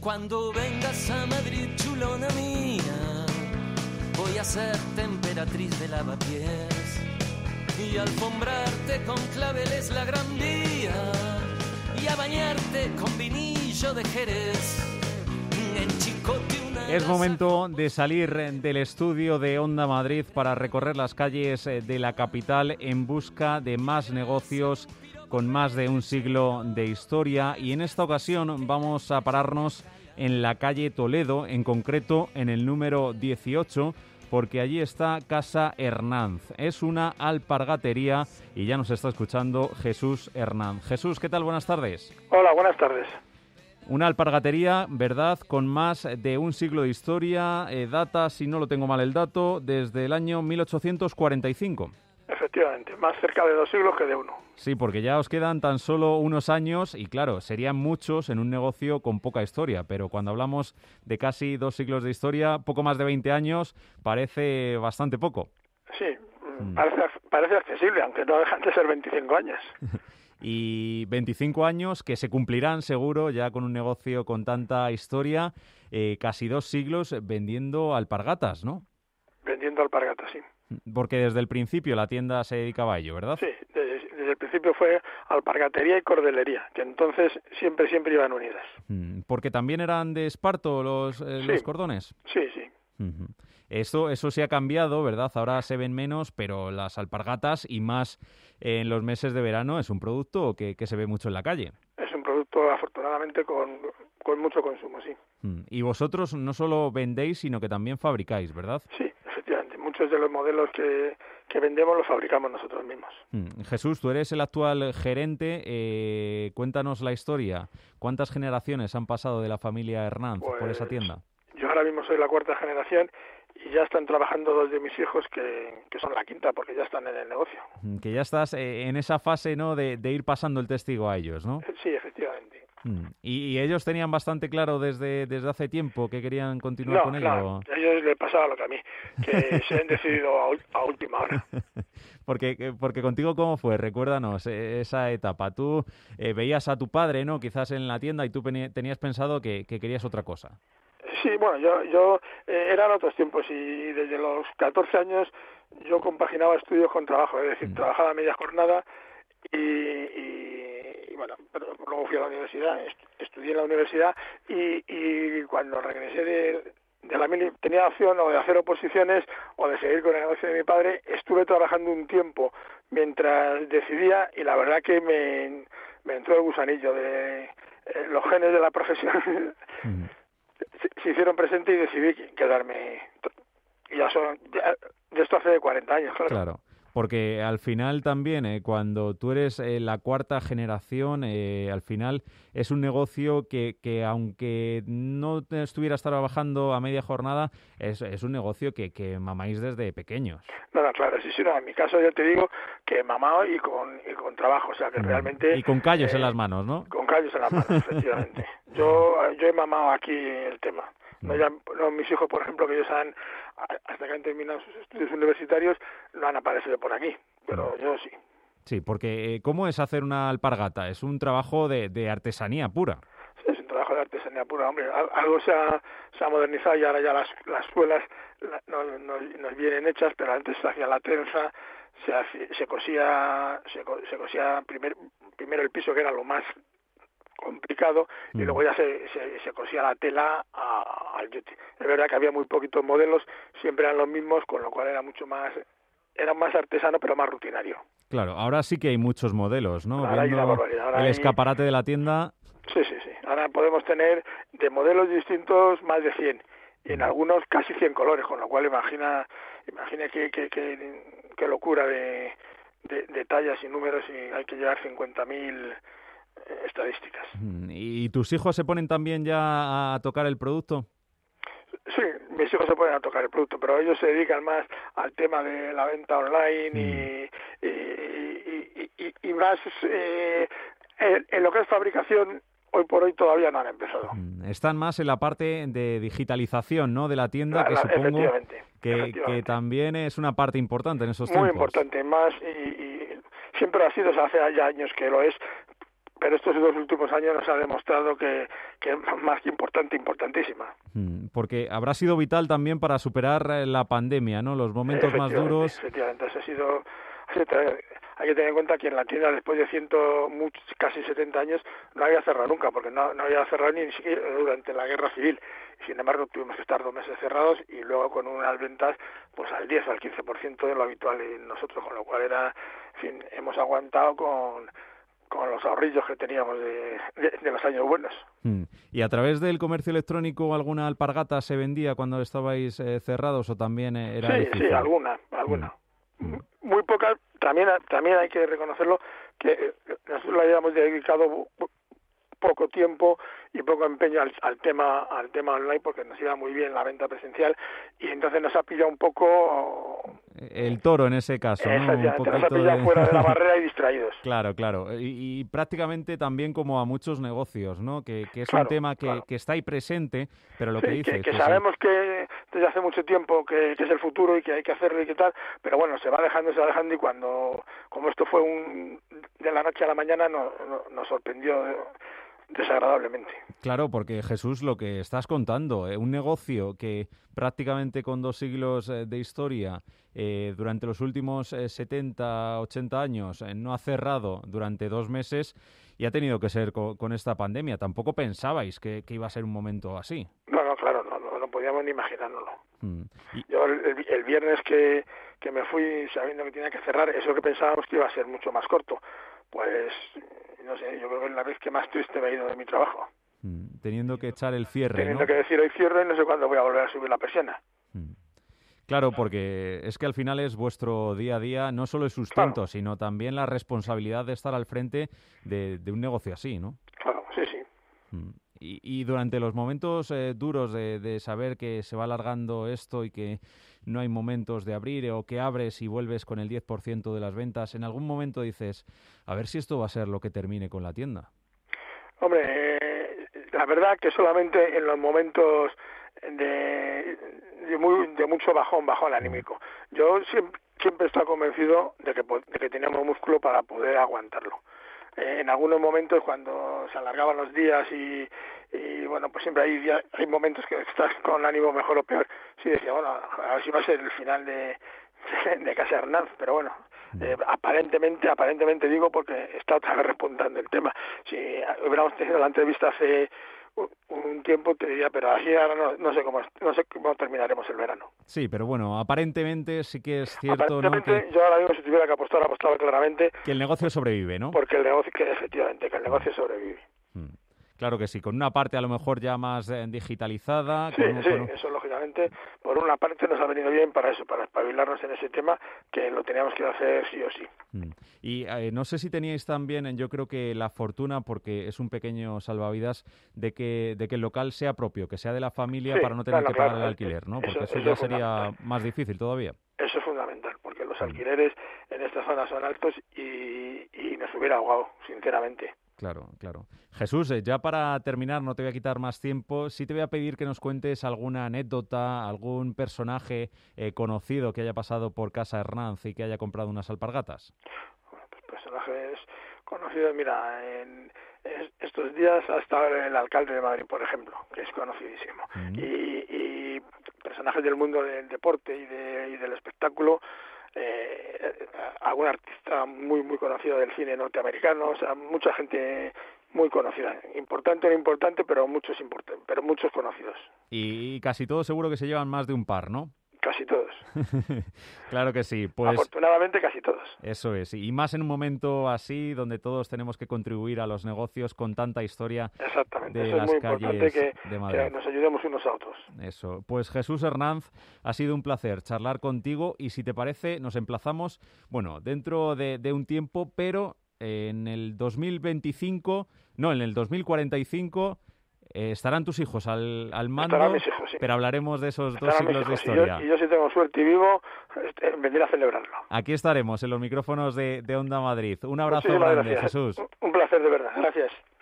Cuando vengas a Madrid, chulona mía, voy a ser emperatriz de lavapiés y alfombrarte con claveles la Gran Vía y a bañarte con vinillo de Jerez. En Chicote una Es momento de salir del estudio de Onda Madrid para recorrer las calles de la capital en busca de más negocios con más de un siglo de historia, y en esta ocasión vamos a pararnos en la calle Toledo, en concreto en el número 18, porque allí está Casa Hernández. Es una alpargatería y ya nos está escuchando Jesús Hernández. Jesús, ¿qué tal? Buenas tardes. Hola, buenas tardes. Una alpargatería, ¿verdad?, con más de un siglo de historia, data, si no lo tengo mal el dato, desde el año 1845. Efectivamente, más cerca de 2 siglos que de uno. Sí, porque ya os quedan tan solo unos años y, claro, serían muchos en un negocio con poca historia, pero cuando hablamos de casi 2 siglos de historia, poco más de 20 años, parece bastante poco. Sí, parece accesible, aunque no dejan de ser 25 años. Y 25 años que se cumplirán seguro ya con un negocio con tanta historia, casi 2 siglos vendiendo alpargatas, ¿no? Vendiendo alpargatas, sí. Porque desde el principio la tienda se dedicaba a ello, ¿verdad? Sí, desde el principio fue alpargatería y cordelería, que entonces siempre iban unidas. Porque también eran de esparto los cordones. Sí, sí. Uh-huh. Eso sí ha cambiado, ¿verdad? Ahora se ven menos, pero las alpargatas, y más en los meses de verano, es un producto que se ve mucho en la calle. Es un producto, afortunadamente, con mucho consumo, sí. Y vosotros no solo vendéis, sino que también fabricáis, ¿verdad? Sí, efectivamente. Muchos de los modelos que vendemos los fabricamos nosotros mismos. Jesús, tú eres el actual gerente. Cuéntanos la historia. ¿Cuántas generaciones han pasado de la familia Hernández por esa tienda? Yo ahora mismo soy la 4ª generación y ya están trabajando 2 de mis hijos que son la 5ª, porque ya están en el negocio. Que ya estás en esa fase, ¿no?, de ir pasando el testigo a ellos, ¿no? Sí, efectivamente. ¿Y ellos tenían bastante claro desde hace tiempo que querían continuar con ello? No, a ellos les pasaba lo que a mí, que se han decidido a última hora. Porque contigo, ¿cómo fue? Recuérdanos esa etapa. Tú veías a tu padre, ¿no?, quizás en la tienda, y tú tenías pensado que querías otra cosa. Sí, bueno, yo eran otros tiempos, y desde los 14 años yo compaginaba estudios con trabajo, es decir, trabajaba a media jornada y bueno, pero luego fui a la universidad, estudié en la universidad y cuando regresé de la mili tenía opción o de hacer oposiciones o de seguir con el negocio de mi padre. Estuve trabajando un tiempo mientras decidía, y la verdad que me entró el gusanillo de los genes de la profesión. Se hicieron presente y decidí quedarme. Y de esto hace 40 años, claro. Claro, porque al final también, cuando tú eres la 4ª generación, al final es un negocio que aunque no estuvieras trabajando a media jornada, es un negocio que mamáis desde pequeños. No, claro, sí, no, en mi caso ya te digo que mamado y con trabajo, o sea que realmente... Y con callos en las manos, ¿no? Con callos en las manos, efectivamente. Yo he mamado aquí el tema. No, mis hijos, por ejemplo, que ellos hasta que han terminado sus estudios universitarios, no han aparecido por aquí, pero yo sí. Sí, porque ¿cómo es hacer una alpargata? Es un trabajo de artesanía pura. Sí, es un trabajo de artesanía pura, hombre. Algo se ha modernizado y ahora ya las suelas nos vienen hechas, pero antes se hacía la trenza, se cosía primero el piso, que era lo más complicado, y luego ya se cosía la tela al yute. Es verdad que había muy poquitos modelos, siempre eran los mismos, con lo cual era más artesano, pero más rutinario. Claro, ahora sí que hay muchos modelos, ¿no? Ahora hay una barbaridad. Ahora escaparate de la tienda. Sí. Ahora podemos tener de modelos distintos más de 100, y en algunos casi 100 colores, con lo cual imagina qué locura de tallas y números, y hay que llevar 50.000 estadísticas. ¿Y tus hijos se ponen también ya a tocar el producto? Sí, mis hijos se ponen a tocar el producto, pero ellos se dedican más al tema de la venta online y más en lo que es fabricación. Hoy por hoy todavía no han empezado. Están más en la parte de digitalización, ¿no?, de la tienda, que supongo que también es una parte importante en esos tiempos. Muy importante, más, y siempre ha sido, hace ya años que lo es, pero estos 2 últimos años nos ha demostrado que es más que importante, importantísima. Porque habrá sido vital también para superar la pandemia, ¿no? Los momentos más duros. Efectivamente, hay que tener en cuenta que en la tienda, después de casi 70 años, no había cerrado nunca, porque no había cerrado ni siquiera durante la Guerra Civil. Sin embargo, tuvimos que estar 2 meses cerrados y luego con unas ventas pues al 10 o al 15% de lo habitual en nosotros, con lo cual hemos aguantado con los ahorrillos que teníamos de los años buenos. ¿Y a través del comercio electrónico alguna alpargata se vendía cuando estabais cerrados o también era difícil? Sí, alguna. Muy pocas. También hay que reconocerlo que nosotros le habíamos dedicado poco tiempo y poco empeño al tema online, porque nos iba muy bien la venta presencial y entonces nos ha pillado un poco el toro en ese caso, ¿no? Un poquito nos ha pillado fuera de la barrera y distraídos. Claro. Y prácticamente también como a muchos negocios, ¿no? Que es un tema que está ahí presente, pero lo que dices... Que sabemos que desde hace mucho tiempo que es el futuro y que hay que hacerlo y que tal, pero bueno, se va dejando y como esto fue de la noche a la mañana, nos sorprendió desagradablemente. Claro, porque Jesús, lo que estás contando, un negocio que prácticamente con 2 siglos de historia, durante los últimos 70, 80 años, no ha cerrado durante 2 meses y ha tenido que ser con esta pandemia. Tampoco pensabais que iba a ser un momento así. No, claro, no podíamos ni imaginárnoslo. Yo el viernes que me fui sabiendo que tenía que cerrar, eso que pensábamos que iba a ser mucho más corto, pues no sé, yo creo que es la vez que más triste me he ido de mi trabajo. Teniendo que echar el cierre, Teniendo que decir hoy cierre, no sé cuándo voy a volver a subir la persiana. Claro, porque es que al final es vuestro día a día, no solo el sustento, sino también la responsabilidad de estar al frente de un negocio así, ¿no? Claro, sí. Y durante los momentos duros de saber que se va alargando esto y que no hay momentos de abrir o que abres y vuelves con el 10% de las ventas, ¿en algún momento dices, a ver si esto va a ser lo que termine con la tienda? Hombre, la verdad que solamente en los momentos de mucho bajón anímico. Yo siempre he estado convencido de que teníamos músculo para poder aguantarlo. En algunos momentos, cuando se alargaban los días y bueno, pues siempre hay momentos que estás con ánimo mejor o peor. Sí decía, bueno, a ver si va a ser el final de Casa Hernández, pero bueno, aparentemente digo porque está otra vez repuntando el tema. Si hubiéramos tenido la entrevista hace un tiempo, te diría, pero así ahora no sé cómo terminaremos el verano. Sí, pero bueno, aparentemente sí que es cierto, ¿no? Yo ahora mismo, si tuviera que apostaba claramente que el negocio sobrevive, ¿no? Porque efectivamente, que el negocio sobrevive. Claro que sí, con una parte a lo mejor ya más digitalizada. Eso lógicamente, por una parte nos ha venido bien para eso, para espabilarnos en ese tema, que lo teníamos que hacer sí o sí. Y no sé si teníais también, yo creo que la fortuna, porque es un pequeño salvavidas, de que el local sea propio, que sea de la familia para no tener que pagar el alquiler, ¿no? Porque eso ya sería más difícil todavía. Eso es fundamental, porque los alquileres en esta zona son altos y nos hubiera ahogado, sinceramente. Claro. Jesús, ya para terminar, no te voy a quitar más tiempo, sí te voy a pedir que nos cuentes alguna anécdota, algún personaje conocido que haya pasado por Casa Hernández y que haya comprado unas alpargatas. Bueno, pues personajes conocidos, mira, en estos días ha estado el alcalde de Madrid, por ejemplo, que es conocidísimo, y personajes del mundo del deporte y del espectáculo. Algún artista muy conocido del cine norteamericano, o sea, mucha gente muy conocida, importante o no importante, pero muchos conocidos. Y casi todos seguro que se llevan más de un par, ¿no? Casi todos. Claro que sí. Pues, afortunadamente casi todos. Eso es. Y más en un momento así, donde todos tenemos que contribuir a los negocios con tanta historia. Exactamente. De eso las es muy calles importante de Madrid. Que nos ayudemos unos a otros. Eso. Pues Jesús Hernández, ha sido un placer charlar contigo y si te parece nos emplazamos, bueno, dentro de un tiempo, pero en el 2045... estarán tus hijos al mando, estarán mis hijos, sí. Pero hablaremos de esos 2 siglos de historia. Y yo si tengo suerte y vivo, vendré a celebrarlo. Aquí estaremos en los micrófonos de Onda Madrid. Un abrazo grande, gracias. Jesús. Un placer de verdad. Gracias.